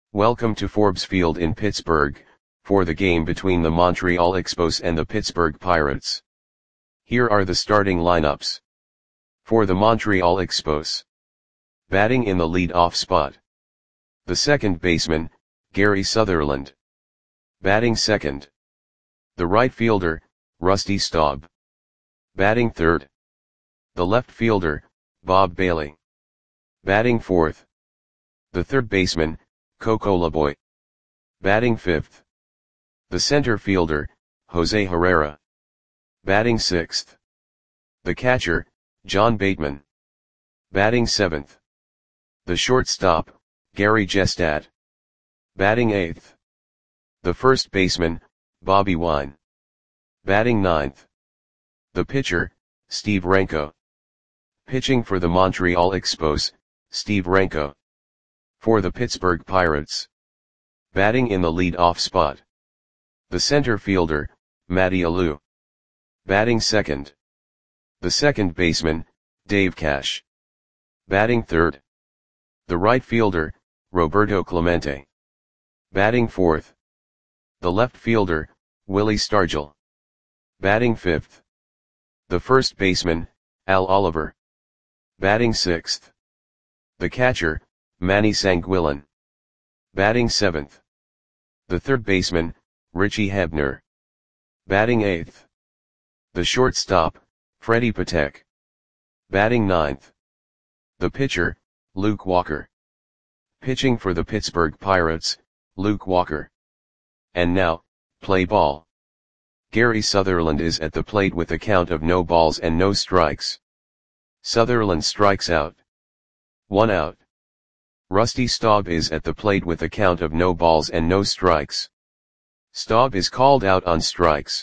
Welcome to Forbes Field in Pittsburgh, for the game between the Montreal Expos and the Pittsburgh Pirates. Here are the starting lineups. For the Montreal Expos. Batting in the lead-off spot. The second baseman, Gary Sutherland. Batting second. The right fielder, Rusty Staub. Batting third. The left fielder, Bob Bailey. Batting fourth. The third baseman, Coco Laboy. Batting fifth. The center fielder, Jose Herrera. Batting sixth. The catcher, John Bateman. Batting seventh. The shortstop, Gary Jestad. Batting eighth. The first baseman, Bobby Wine. Batting ninth. The pitcher, Steve Renko. Pitching for the Montreal Expos, Steve Renko. For the Pittsburgh Pirates. Batting in the lead-off spot. The center fielder, Matty Alou. Batting second. The second baseman, Dave Cash. Batting third. The right fielder, Roberto Clemente. Batting fourth. The left fielder, Willie Stargell. Batting fifth. The first baseman, Al Oliver. Batting sixth. The catcher, Manny Sanguillen. Batting seventh. The third baseman, Richie Hebner. Batting eighth. The shortstop, Freddie Patek. Batting ninth. The pitcher, Luke Walker. Pitching for the Pittsburgh Pirates, Luke Walker. And now, play ball. Gary Sutherland is at the plate with a count of no balls and no strikes. Sutherland strikes out. 1 out. Rusty Staub is at the plate with a count of no balls and no strikes. Staub is called out on strikes.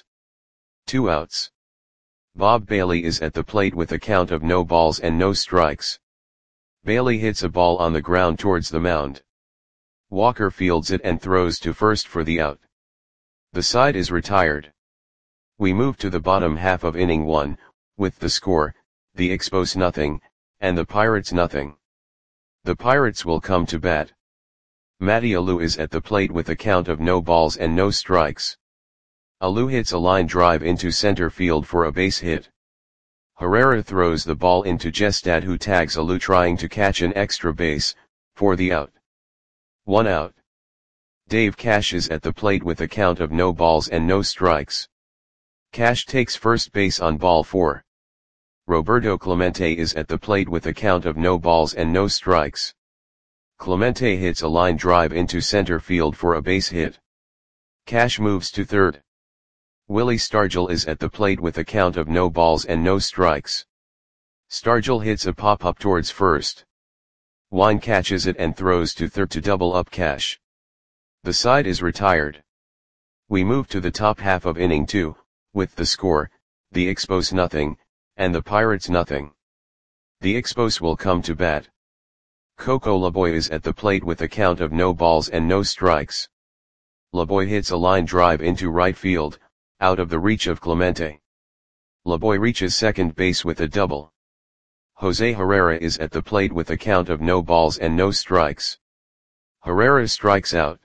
2 outs. Bob Bailey is at the plate with a count of no balls and no strikes. Bailey hits a ball on the ground towards the mound. Walker fields it and throws to first for the out. The side is retired. We move to the bottom half of inning 1, with the score, the Expos nothing, and the Pirates nothing. The Pirates will come to bat. Matty Alou is at the plate with a count of no balls and no strikes. Alou hits a line drive into center field for a base hit. Herrera throws the ball into Jestad, who tags Alou trying to catch an extra base, for the out. 1 out. Dave Cash is at the plate with a count of no balls and no strikes. Cash takes first base on ball 4. Roberto Clemente is at the plate with a count of no balls and no strikes. Clemente hits a line drive into center field for a base hit. Cash moves to third. Willie Stargell is at the plate with a count of no balls and no strikes. Stargell hits a pop-up towards first. Wine catches it and throws to third to double up Cash. The side is retired. We move to the top half of inning 2, with the score, the Expos nothing, and the Pirates nothing. The Expos will come to bat. Coco Laboy is at the plate with a count of no balls and no strikes. Laboy hits a line drive into right field, out of the reach of Clemente. Laboy reaches second base with a double. Jose Herrera is at the plate with a count of no balls and no strikes. Herrera strikes out.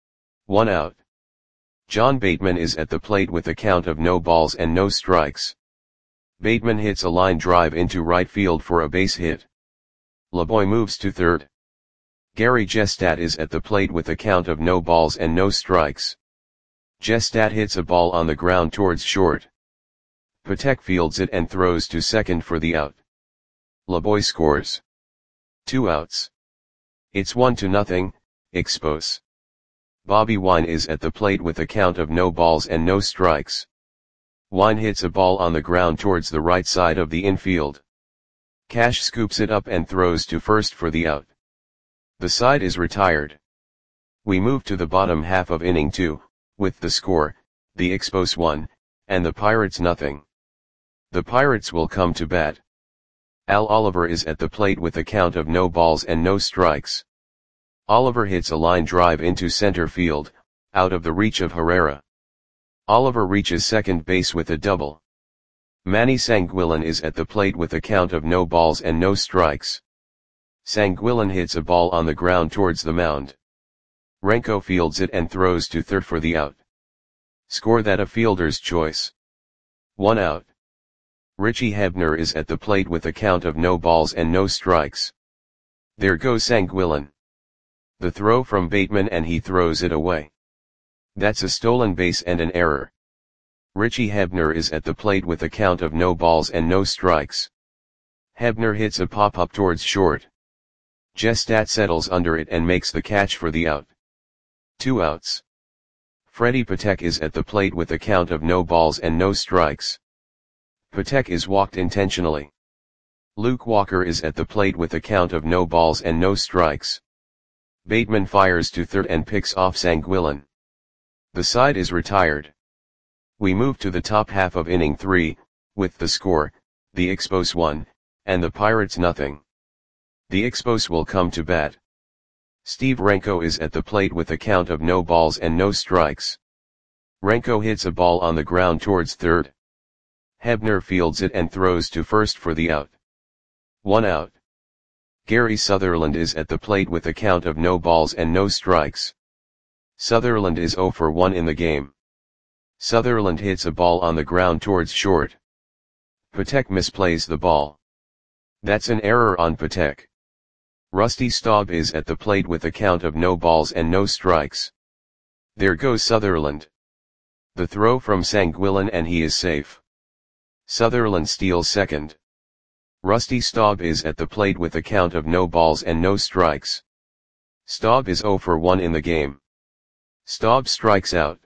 1 out. John Bateman is at the plate with a count of no balls and no strikes. Bateman hits a line drive into right field for a base hit. Laboy moves to third. Gary Jestad is at the plate with a count of no balls and no strikes. Jestad hits a ball on the ground towards short. Patek fields it and throws to second for the out. Laboy scores. 2 outs. It's 1-0, Expos. Bobby Wine is at the plate with a count of no balls and no strikes. Wine hits a ball on the ground towards the right side of the infield. Cash scoops it up and throws to first for the out. The side is retired. We move to the bottom half of inning 2, with the score, the Expos 1, and the Pirates nothing. The Pirates will come to bat. Al Oliver is at the plate with a count of no balls and no strikes. Oliver hits a line drive into center field, out of the reach of Herrera. Oliver reaches second base with a double. Manny Sanguillen is at the plate with a count of no balls and no strikes. Sanguillen hits a ball on the ground towards the mound. Renko fields it and throws to third for the out. Score that a fielder's choice. 1 out. Richie Hebner is at the plate with a count of no balls and no strikes. There goes Sanguillén. The throw from Bateman and he throws it away. That's a stolen base and an error. Richie Hebner is at the plate with a count of no balls and no strikes. Hebner hits a pop-up towards short. Jestat settles under it and makes the catch for the out. 2 outs. Freddie Patek is at the plate with a count of no balls and no strikes. Patek is walked intentionally. Luke Walker is at the plate with a count of no balls and no strikes. Bateman fires to third and picks off Sanguillén. The side is retired. We move to the top half of inning 3, with the score, the Expos 1, and the Pirates nothing. The Expos will come to bat. Steve Renko is at the plate with a count of no balls and no strikes. Renko hits a ball on the ground towards third. Hebner fields it and throws to first for the out. 1 out. Gary Sutherland is at the plate with a count of no balls and no strikes. Sutherland is 0 for 1 in the game. Sutherland hits a ball on the ground towards short. Patek misplays the ball. That's an error on Patek. Rusty Staub is at the plate with a count of no balls and no strikes. There goes Sutherland. The throw from Sanguillén and he is safe. Sutherland steals second. Rusty Staub is at the plate with a count of no balls and no strikes. Staub is 0 for 1 in the game. Staub strikes out.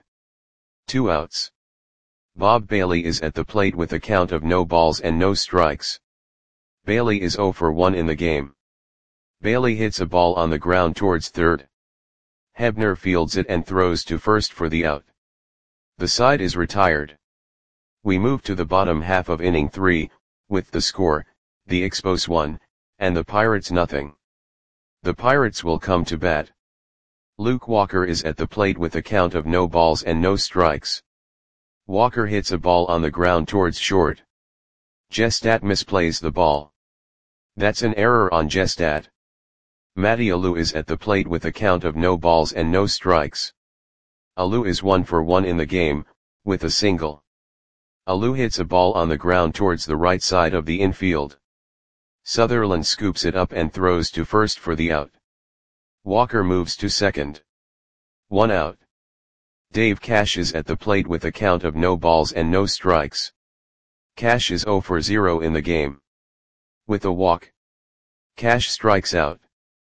2 outs. Bob Bailey is at the plate with a count of no balls and no strikes. Bailey is 0 for 1 in the game. Bailey hits a ball on the ground towards third. Hebner fields it and throws to first for the out. The side is retired. We move to the bottom half of inning 3, with the score, the Expos 1, and the Pirates nothing. The Pirates will come to bat. Luke Walker is at the plate with a count of no balls and no strikes. Walker hits a ball on the ground towards short. Jestat misplays the ball. That's an error on Jestat. Matty Alou is at the plate with a count of no balls and no strikes. Alou is 1 for 1 in the game, with a single. Alou hits a ball on the ground towards the right side of the infield. Sutherland scoops it up and throws to first for the out. Walker moves to second. 1 out. Dave Cash is at the plate with a count of no balls and no strikes. Cash is 0 for 0 in the game. With a walk, Cash strikes out.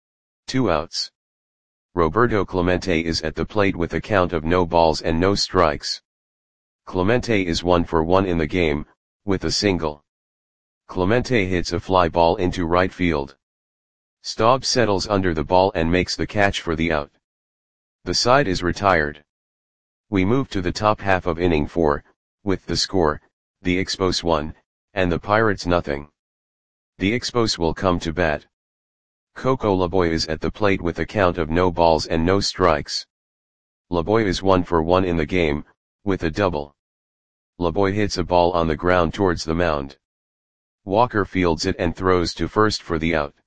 2 outs. Roberto Clemente is at the plate with a count of no balls and no strikes. Clemente is 1 for 1 in the game, with a single. Clemente hits a fly ball into right field. Staub settles under the ball and makes the catch for the out. The side is retired. We move to the top half of inning 4, with the score, the Expos 1, and the Pirates nothing. The Expos will come to bat. Coco Laboy is at the plate with a count of no balls and no strikes. Laboy is 1 for 1 in the game, with a double. Laboy hits a ball on the ground towards the mound. Walker fields it and throws to first for the out.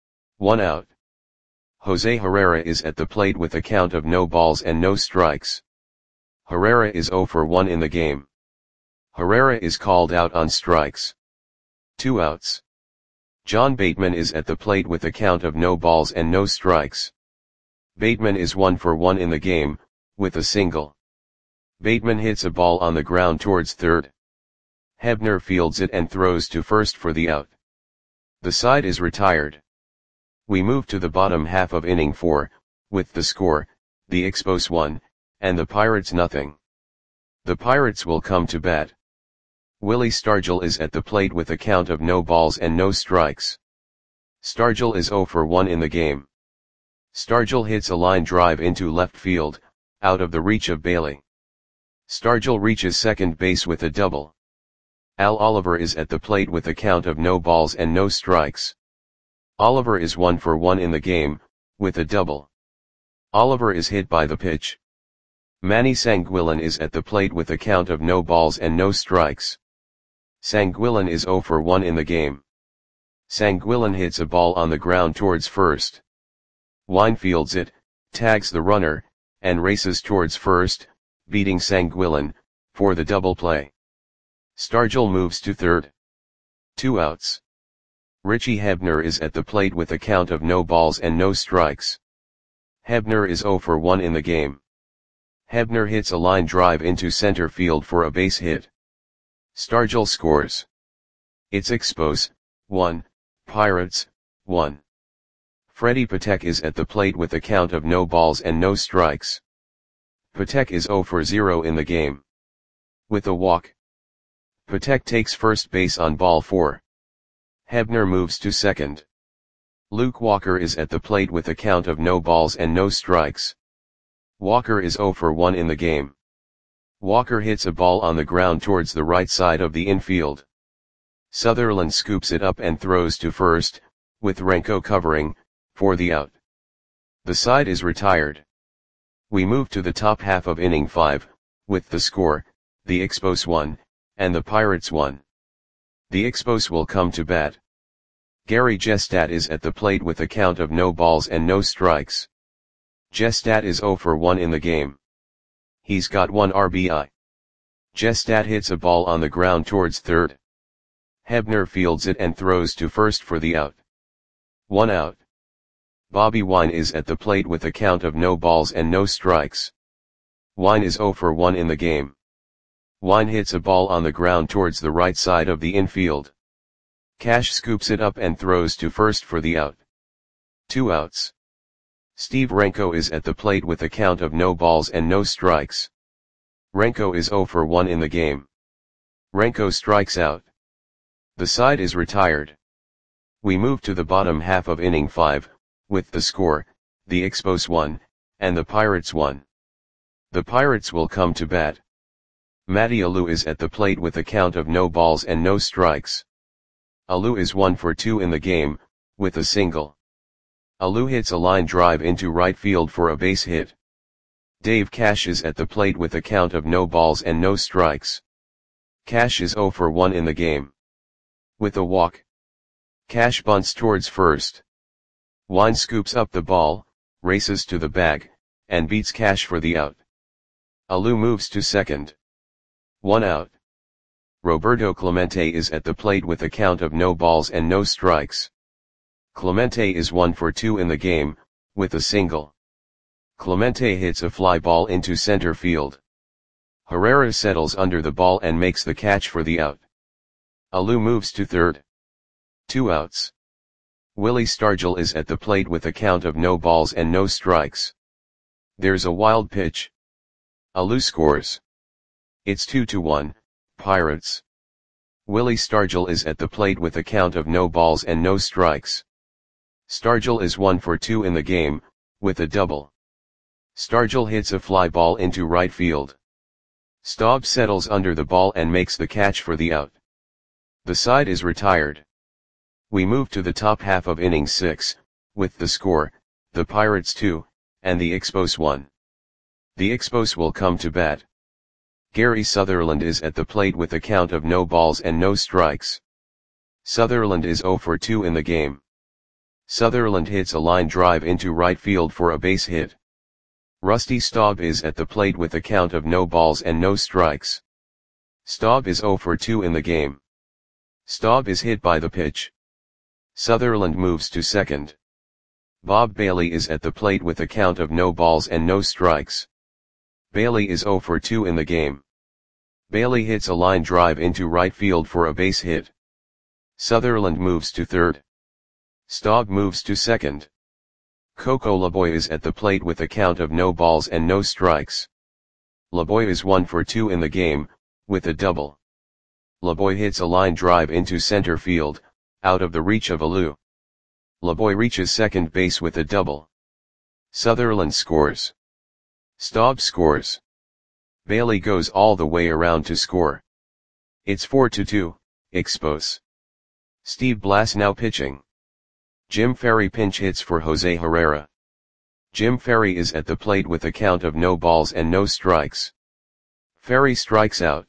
1 out. Jose Herrera is at the plate with a count of no balls and no strikes. Herrera is 0 for 1 in the game. Herrera is called out on strikes. 2 outs. John Bateman is at the plate with a count of no balls and no strikes. Bateman is 1 for 1 in the game, with a single. Bateman hits a ball on the ground towards third. Hebner fields it and throws to first for the out. The side is retired. We move to the bottom half of inning 4, with the score, the Expos 1, and the Pirates nothing. The Pirates will come to bat. Willie Stargell is at the plate with a count of no balls and no strikes. Stargell is 0 for 1 in the game. Stargell hits a line drive into left field, out of the reach of Bailey. Stargell reaches second base with a double. Al Oliver is at the plate with a count of no balls and no strikes. Oliver is 1 for 1 in the game, with a double. Oliver is hit by the pitch. Manny Sanguillén is at the plate with a count of no balls and no strikes. Sanguillén is 0 for 1 in the game. Sanguillén hits a ball on the ground towards first. Wine fields it, tags the runner, and races towards first, beating Sanguillen, for the double play. Stargell moves to third. 2 outs. Richie Hebner is at the plate with a count of no balls and no strikes. Hebner is 0 for 1 in the game. Hebner hits a line drive into center field for a base hit. Stargell scores. It's Expos, 1, Pirates, 1. Freddie Patek is at the plate with a count of no balls and no strikes. Patek is 0 for 0 in the game. With a walk, Patek takes first base on ball 4. Hebner moves to second. Luke Walker is at the plate with a count of no balls and no strikes. Walker is 0 for 1 in the game. Walker hits a ball on the ground towards the right side of the infield. Sutherland scoops it up and throws to first, with Renko covering, for the out. The side is retired. We move to the top half of inning 5, with the score, the Expos 1, and the Pirates 1. The Expos will come to bat. Gary Gestat is at the plate with a count of no balls and no strikes. Gestat is 0 for 1 in the game. He's got 1 RBI. Gestat hits a ball on the ground towards third. Hebner fields it and throws to first for the out. 1 out. Bobby Wine is at the plate with a count of no balls and no strikes. Wine is 0 for 1 in the game. Wine hits a ball on the ground towards the right side of the infield. Cash scoops it up and throws to first for the out. 2 outs. Steve Renko is at the plate with a count of no balls and no strikes. Renko is 0 for 1 in the game. Renko strikes out. The side is retired. We move to the bottom half of inning 5, with the score, the Expos 1, and the Pirates 1. The Pirates will come to bat. Matty Alou is at the plate with a count of no balls and no strikes. Alou is 1 for 2 in the game, with a single. Alou hits a line drive into right field for a base hit. Dave Cash is at the plate with a count of no balls and no strikes. Cash is 0 for 1 in the game. With a walk, Cash bunts towards first. Wine scoops up the ball, races to the bag, and beats Cash for the out. Alou moves to second. 1 out. Roberto Clemente is at the plate with a count of no balls and no strikes. Clemente is 1 for 2 in the game, with a single. Clemente hits a fly ball into center field. Herrera settles under the ball and makes the catch for the out. Alou moves to third. 2 outs. Willie Stargell is at the plate with a count of no balls and no strikes. There's a wild pitch. Alou scores. It's 2-1, Pirates. Willie Stargell is at the plate with a count of no balls and no strikes. Stargell is 1 for 2 in the game, with a double. Stargell hits a fly ball into right field. Staub settles under the ball and makes the catch for the out. The side is retired. We move to the top half of inning 6, with the score, the Pirates 2, and the Expos 1. The Expos will come to bat. Gary Sutherland is at the plate with a count of no balls and no strikes. Sutherland is 0 for 2 in the game. Sutherland hits a line drive into right field for a base hit. Rusty Staub is at the plate with a count of no balls and no strikes. Staub is 0 for 2 in the game. Staub is hit by the pitch. Sutherland moves to second. Bob Bailey is at the plate with a count of no balls and no strikes. Bailey is 0 for 2 in the game. Bailey hits a line drive into right field for a base hit. Sutherland moves to third. Staub moves to second. Coco Laboy is at the plate with a count of no balls and no strikes. Laboy is 1 for 2 in the game, with a double. Laboy hits a line drive into center field, out of the reach of Alou. Laboy reaches second base with a double. Sutherland scores. Staub scores. Bailey goes all the way around to score. It's 4-2, Expos. Steve Blass now pitching. Jim Ferry pinch hits for Jose Herrera. Jim Ferry is at the plate with a count of no balls and no strikes. Ferry strikes out.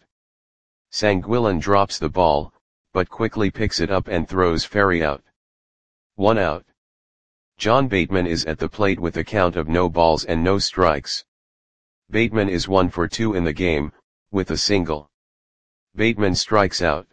Sanguillen drops the ball, but quickly picks it up and throws Ferry out. 1 out. John Bateman is at the plate with a count of no balls and no strikes. Bateman is 1 for 2 in the game, with a single. Bateman strikes out.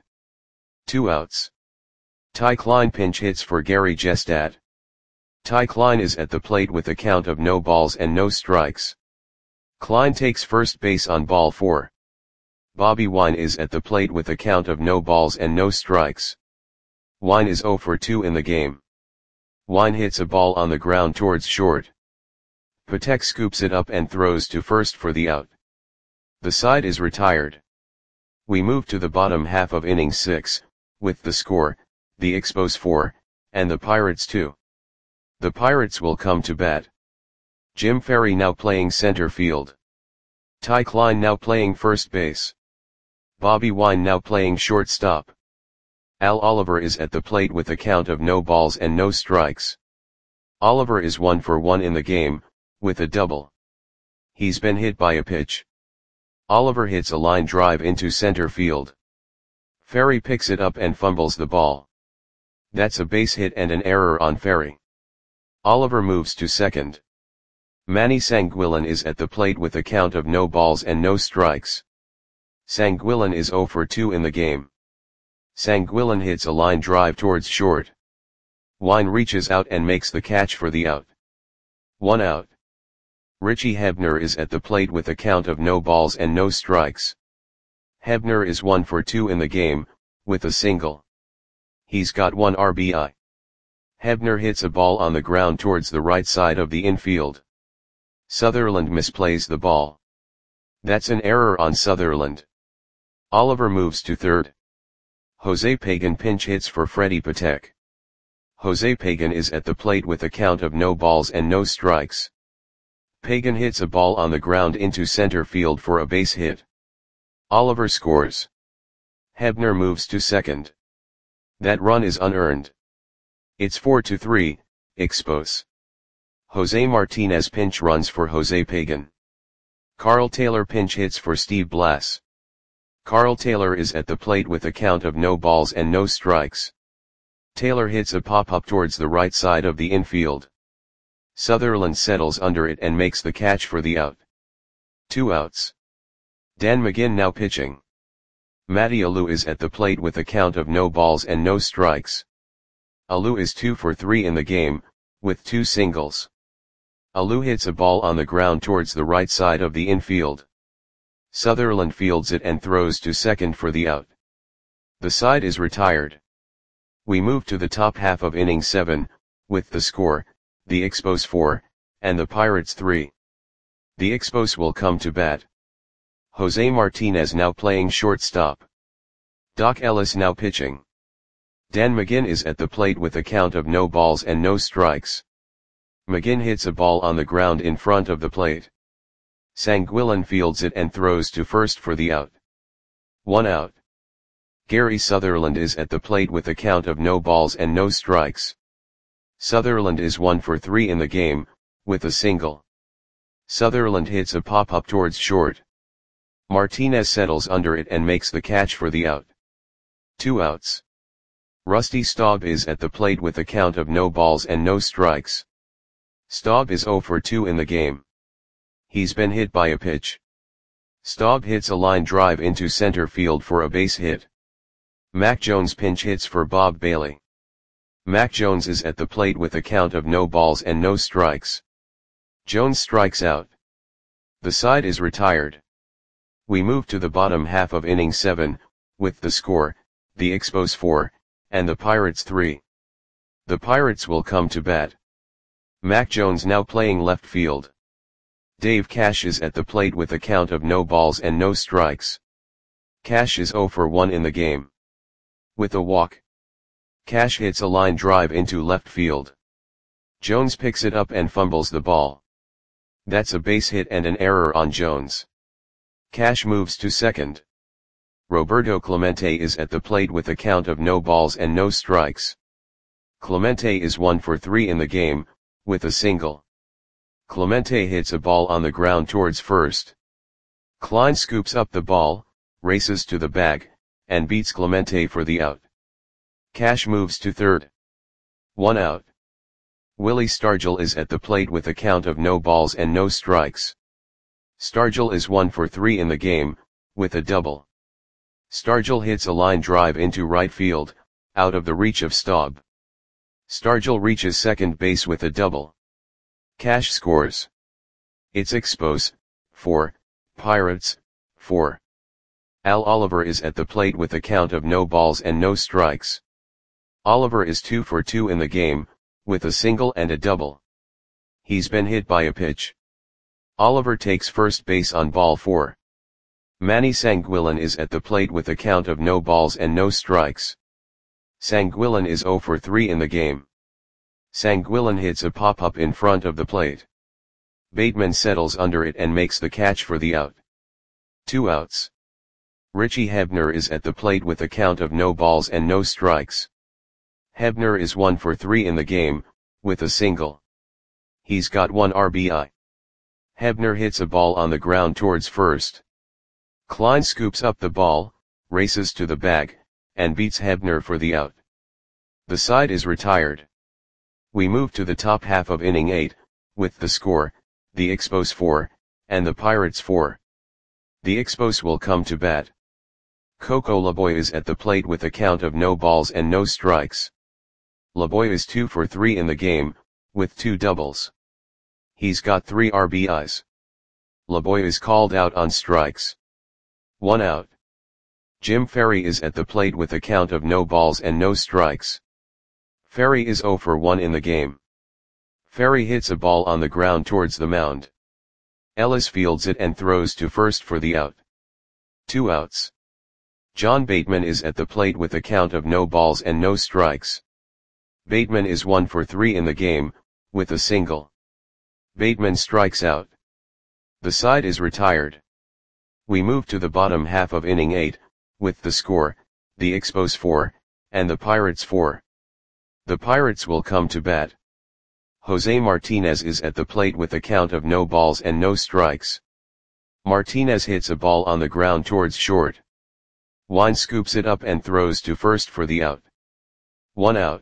2 outs. Ty Klein pinch hits for Gary Gestad. Ty Klein is at the plate with a count of no balls and no strikes. Klein takes first base on ball 4. Bobby Wine is at the plate with a count of no balls and no strikes. Wine is 0 for 2 in the game. Wine hits a ball on the ground towards short. Patek scoops it up and throws to first for the out. The side is retired. We move to the bottom half of inning 6, with the score, the Expos 4, and the Pirates 2. The Pirates will come to bat. Jim Ferry now playing center field. Ty Klein now playing first base. Bobby Wine now playing shortstop. Al Oliver is at the plate with a count of no balls and no strikes. Oliver is 1 for 1 in the game, with a double. He's been hit by a pitch. Oliver hits a line drive into center field. Ferry picks it up and fumbles the ball. That's a base hit and an error on Ferry. Oliver moves to second. Manny Sanguillen is at the plate with a count of no balls and no strikes. Sanguillen is 0 for 2 in the game. Sanguillen hits a line drive towards short. Wine reaches out and makes the catch for the out. 1 out. Richie Hebner is at the plate with a count of no balls and no strikes. Hebner is 1 for 2 in the game, with a single. He's got 1 RBI. Hebner hits a ball on the ground towards the right side of the infield. Sutherland misplays the ball. That's an error on Sutherland. Oliver moves to third. Jose Pagan pinch hits for Freddie Patek. Jose Pagan is at the plate with a count of no balls and no strikes. Pagan hits a ball on the ground into center field for a base hit. Oliver scores. Hebner moves to second. That run is unearned. It's 4-3, Expos. Jose Martinez pinch runs for Jose Pagan. Carl Taylor pinch hits for Steve Blass. Carl Taylor is at the plate with a count of no balls and no strikes. Taylor hits a pop-up towards the right side of the infield. Sutherland settles under it and makes the catch for the out. 2 outs. Dan McGinn now pitching. Matty Alou is at the plate with a count of no balls and no strikes. Alou is 2 for 3 in the game, with 2 singles. Alou hits a ball on the ground towards the right side of the infield. Sutherland fields it and throws to second for the out. The side is retired. We move to the top half of inning 7, with the score, the Expos 4, and the Pirates 3. The Expos will come to bat. Jose Martinez now playing shortstop. Doc Ellis now pitching. Dan McGinn is at the plate with a count of no balls and no strikes. McGinn hits a ball on the ground in front of the plate. Sanguillen fields it and throws to first for the out. 1 out. Gary Sutherland is at the plate with a count of no balls and no strikes. Sutherland is 1 for 3 in the game, with a single. Sutherland hits a pop-up towards short. Martinez settles under it and makes the catch for the out. 2 outs. Rusty Staub is at the plate with a count of no balls and no strikes. Staub is 0 for 2 in the game. He's been hit by a pitch. Staub hits a line drive into center field for a base hit. Mac Jones pinch hits for Bob Bailey. Mac Jones is at the plate with a count of no balls and no strikes. Jones strikes out. The side is retired. We move to the bottom half of inning 7, with the score, the Expos 4, and the Pirates 3. The Pirates will come to bat. Mac Jones now playing left field. Dave Cash is at the plate with a count of no balls and no strikes. Cash is 0 for 1 in the game. With a walk. Cash hits a line drive into left field. Jones picks it up and fumbles the ball. That's a base hit and an error on Jones. Cash moves to second. Roberto Clemente is at the plate with a count of no balls and no strikes. Clemente is 1 for 3 in the game, with a single. Clemente hits a ball on the ground towards first. Klein scoops up the ball, races to the bag, and beats Clemente for the out. Cash moves to third. 1 out. Willie Stargell is at the plate with a count of no balls and no strikes. Stargell is 1 for 3 in the game, with a double. Stargell hits a line drive into right field, out of the reach of Staub. Stargell reaches second base with a double. Cash scores. It's Expos, 4, Pirates, 4. Al Oliver is at the plate with a count of no balls and no strikes. Oliver is 2 for 2 in the game, with a single and a double. He's been hit by a pitch. Oliver takes first base on ball 4. Manny Sanguillen is at the plate with a count of no balls and no strikes. Sanguillen is 0 for 3 in the game. Sanguillen hits a pop-up in front of the plate. Bateman settles under it and makes the catch for the out. 2 outs. Richie Hebner is at the plate with a count of no balls and no strikes. Hebner is 1 for 3 in the game, with a single. He's got 1 RBI. Hebner hits a ball on the ground towards first. Klein scoops up the ball, races to the bag, and beats Hebner for the out. The side is retired. We move to the top half of inning 8, with the score, the Expos 4, and the Pirates 4. The Expos will come to bat. Coco Laboy is at the plate with a count of no balls and no strikes. Laboy is 2 for 3 in the game, with 2 doubles. He's got 3 RBIs. Laboy is called out on strikes. 1 out. Jim Ferry is at the plate with a count of no balls and no strikes. Ferry is 0 for 1 in the game. Ferry hits a ball on the ground towards the mound. Ellis fields it and throws to first for the out. 2 outs. John Bateman is at the plate with a count of no balls and no strikes. Bateman is 1 for 3 in the game, with a single. Bateman strikes out. The side is retired. We move to the bottom half of inning 8, with the score, the Expos 4, and the Pirates 4. The Pirates will come to bat. Jose Martinez is at the plate with a count of no balls and no strikes. Martinez hits a ball on the ground towards short. Wine scoops it up and throws to first for the out. 1 out.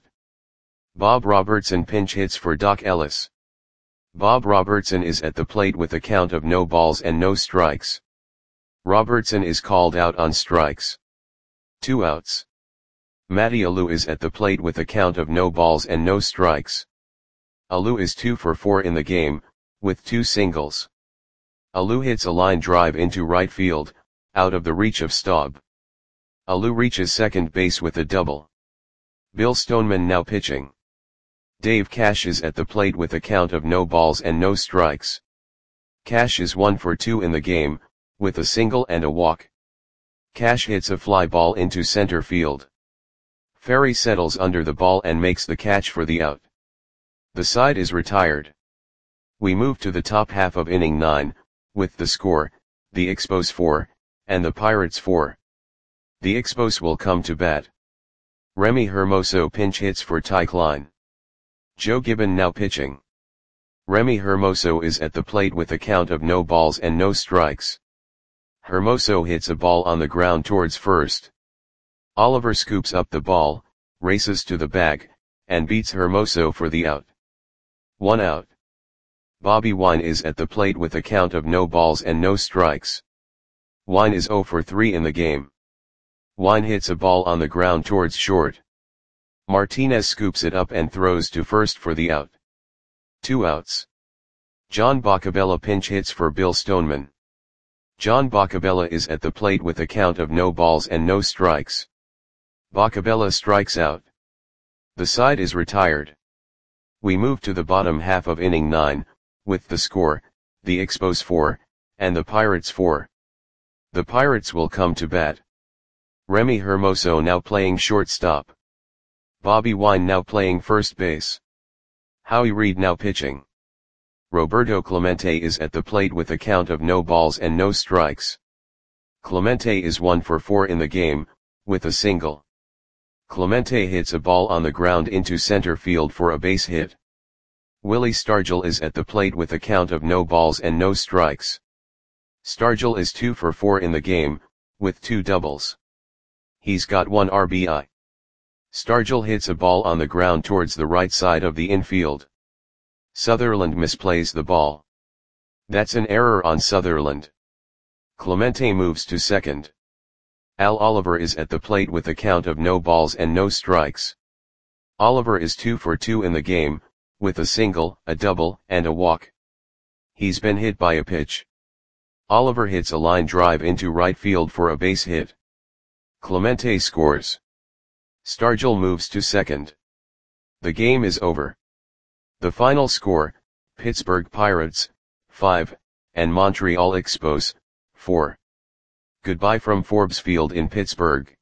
Bob Robertson pinch hits for Doc Ellis. Bob Robertson is at the plate with a count of no balls and no strikes. Robertson is called out on strikes. 2 outs. Matty Alou is at the plate with a count of no balls and no strikes. Alou is 2 for 4 in the game, with 2 singles. Alou hits a line drive into right field, out of the reach of Staub. Alou reaches second base with a double. Bill Stoneman now pitching. Dave Cash is at the plate with a count of no balls and no strikes. Cash is 1 for 2 in the game, with a single and a walk. Cash hits a fly ball into center field. Ferry settles under the ball and makes the catch for the out. The side is retired. We move to the top half of inning 9, with the score, the Expos 4, and the Pirates 4. The Expos will come to bat. Remy Hermoso pinch hits for Ty Klein. Joe Gibbon now pitching. Remy Hermoso is at the plate with a count of no balls and no strikes. Hermoso hits a ball on the ground towards first. Oliver scoops up the ball, races to the bag, and beats Hermoso for the out. 1 out. Bobby Wine is at the plate with a count of no balls and no strikes. Wine is 0 for 3 in the game. Wine hits a ball on the ground towards short. Martinez scoops it up and throws to first for the out. 2 outs. John Boccabella pinch hits for Bill Stoneman. John Boccabella is at the plate with a count of no balls and no strikes. Boccabella strikes out. The side is retired. We move to the bottom half of inning 9, with the score, the Expos 4, and the Pirates 4. The Pirates will come to bat. Remy Hermoso now playing shortstop. Bobby Wine now playing first base. Howie Reed now pitching. Roberto Clemente is at the plate with a count of no balls and no strikes. Clemente is 1 for 4 in the game, with a single. Clemente hits a ball on the ground into center field for a base hit. Willie Stargell is at the plate with a count of no balls and no strikes. Stargell is 2 for 4 in the game, with 2 doubles. He's got 1 RBI. Stargell hits a ball on the ground towards the right side of the infield. Sutherland misplays the ball. That's an error on Sutherland. Clemente moves to second. Al Oliver is at the plate with a count of no balls and no strikes. Oliver is 2 for 2 in the game, with a single, a double, and a walk. He's been hit by a pitch. Oliver hits a line drive into right field for a base hit. Clemente scores. Stargell moves to second. The game is over. The final score, Pittsburgh Pirates, 5, and Montreal Expos, 4. Goodbye from Forbes Field in Pittsburgh.